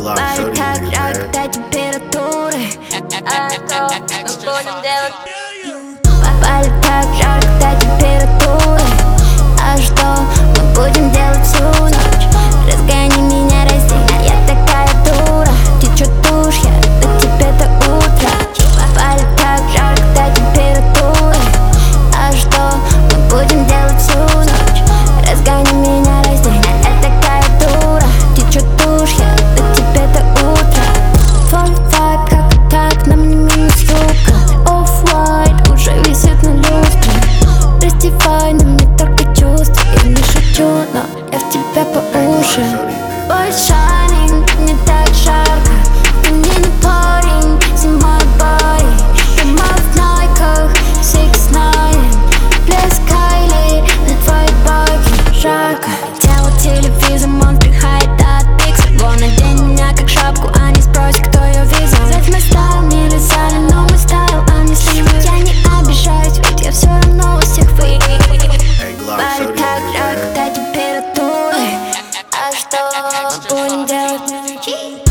Парень так жарко до температуры. А что мы будем делать? Парень так жарко до температуры. А что мы будем делать всю ночь? Разгони меня, раздень, я такая дура. Течет душ, я до тебя до утра. Парень так жарко до температуры. А что мы будем делать всю ночь? Разгони меня, раздень, я такая дура. Течет душ, я до тебя до утра. Твой вайб, как так, нам не минус юбка. Off-white уже висит на люстре. Раздевай на мне только чувства. Я не шучу, но я в тебя по уши. Ой, shining, мне так жарко. Ты мне не парень, зимой бой. Дома в найках, 6ix9ine. Блеск Кайли на твоей байке. Жарко, тело телевизор, он прихает от пиксель. Вон, надень меня как шапку, а не спроси, кто ее видел. Ведь мой стайл не лизали, но мой стайл, а не сливы. Я не обижаюсь, ведь я все равно у всех вы. Парень так жарко до температуры. А что мы будем делать?